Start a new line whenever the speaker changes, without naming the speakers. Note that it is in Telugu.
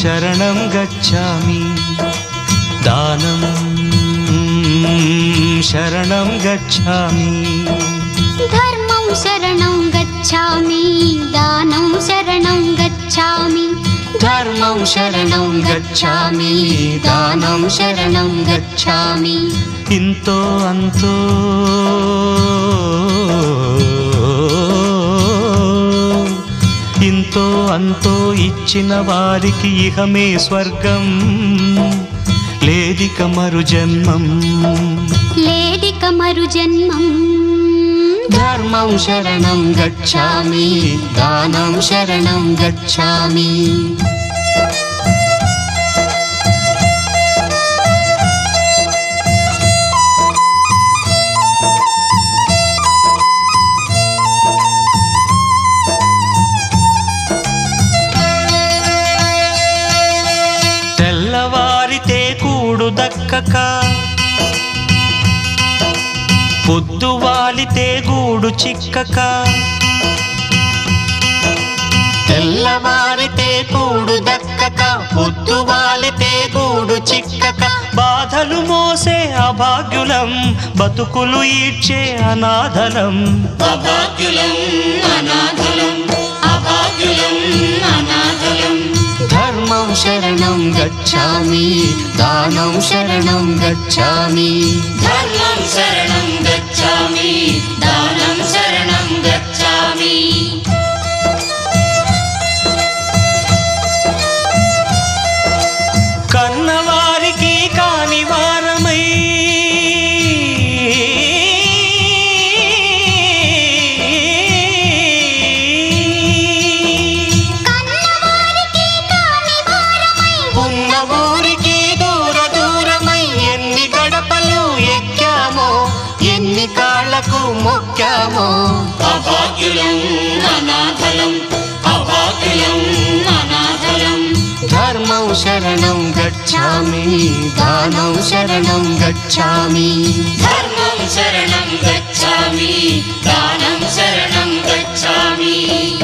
శరణం గచ్ఛామి దానం శరణం గచ్ఛామి
ధర్మం శరణం గచ్ఛామి దానం శరణం గచ్ఛామి
ధర్మం శరణం గచ్ఛామి దానం శరణం గచ్ఛామి ఇంతో అంతో ఇంతో అంతో ఇచ్చిన వారికి ఇహమే స్వర్గం లేదిక మరు జన్మం
లేదిక మరు జన్మం
ధర్మం శరణం గచ్ఛామి దానం శరణం గచ్ఛామి తెల్లవారితే కూడు దక్కక పొద్దు వాలితే గూడు చిక్కక తెల్లవారితే కూడు దక్కక పొద్దు వాలితే గూడు చిక్కక బాధలు మోసే అభాగ్యులం బతుకులు ఈడ్చే అనాథలం
అభాగ్యులం అనాథలం అభాగ్యులం అనాథలం
ధర్మం శరణం గచ్ఛామి దానం శరణం గచ్ఛామి
ధర్మం శరణం గచ్ఛామి దానం శరణం గచ్ఛామి
కన్నవారికి కాని వారమై ఉన్న ఊరికి దూర దూరమై ఎన్ని గడపలు ఎక్కామో ఎన్ని కాళ్ళకు మొక్కామో
అభాగ్యులం అనాథలం అభాగ్యులం అనాథలం
ధర్మం శరణం గచ్ఛామి దానం శరణం గచ్ఛామి
ధర్మం శరణం గచ్ఛామి దానం శరణం గచ్ఛామి